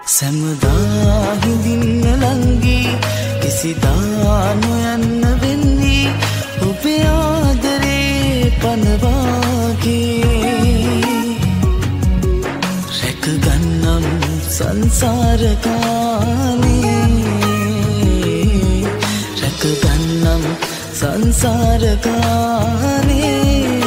සැමදා හිඳින්න ලංගී කිසිදා නොයන්න වෙන්නේ ඔබේ ආදරේ පනවාගේ රැකගන්නම් සංසාර කාලේ රැකගන්නම් සංසාර කාලේ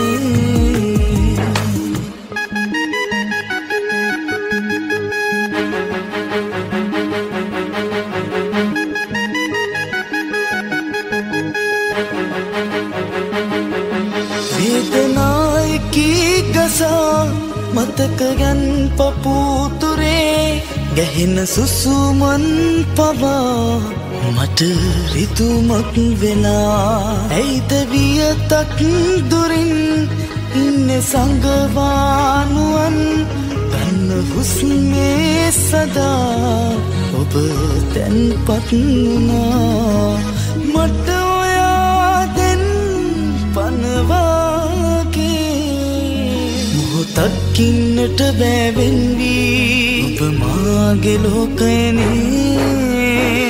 මතකයන් පපුතුරේ ගැහෙන සුසුමන් පවා මට රිතුමක් වෙලා ඇයිද වියතක් දුරින් ඉන්නේ සංගවානුවන් ගන්න හුස්මේ සදා ඔබ තැන්පත් වුණා මට ඔයා දැන් පනවා තක්කින්නට බැවෙන්වී ඔබ මාගේ ලෝකයනේ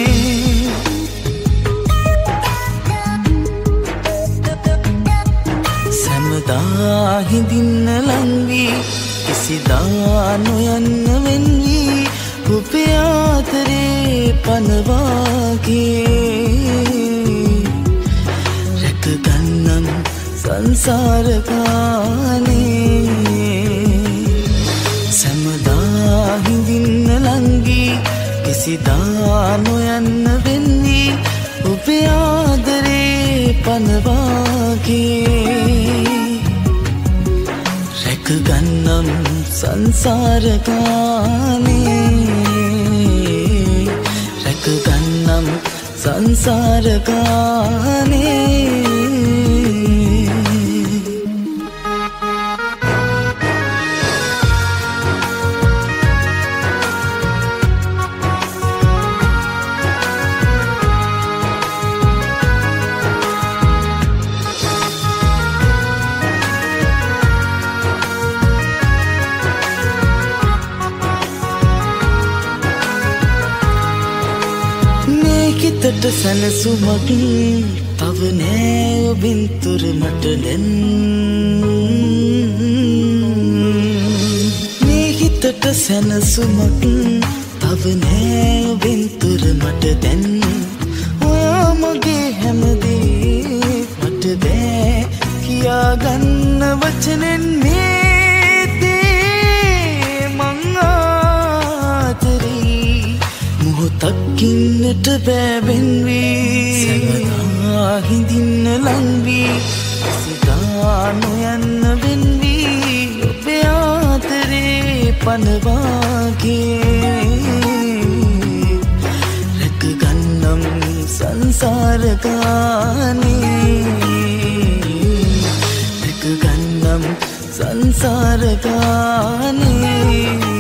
සැමදා හිඳින්න ලංවී කිසිදා නොයන්න වෙන්වී ඔබේ ආදරේ පනවාගේ රැකගන්නම් සංසාර කාලේ සැමදා හිඳින්න ලංගී කිසිදා නොයන්න වෙන්නේ ඔබේ ආදරේ පනවාගේ රැකගන්නම් සංසාර කාලේ රැකගන්නම් සංසාර කාලේ හිතට සැනසුමක් තව නෑ ඔබෙන් තුර මට දැන් මේ හිතට සැනසුමක් තව නෑ ඔබෙන් තුර මට දැන් ඔයා මගේ හැමදේ මට බෑ කියාගන්න වචනෙන් මේ දේ මං ආදරේ මොහොතක්කින්නට බැවෙන්වී සැමදා හිඳින්න ලංවී කිසිදා නොයන්න වෙන්වී ඔබේ ආදරේ පනවාගේ රැකගන්නම් සංසාර කාලේ රැකගන්නම් සංසාර කාලේ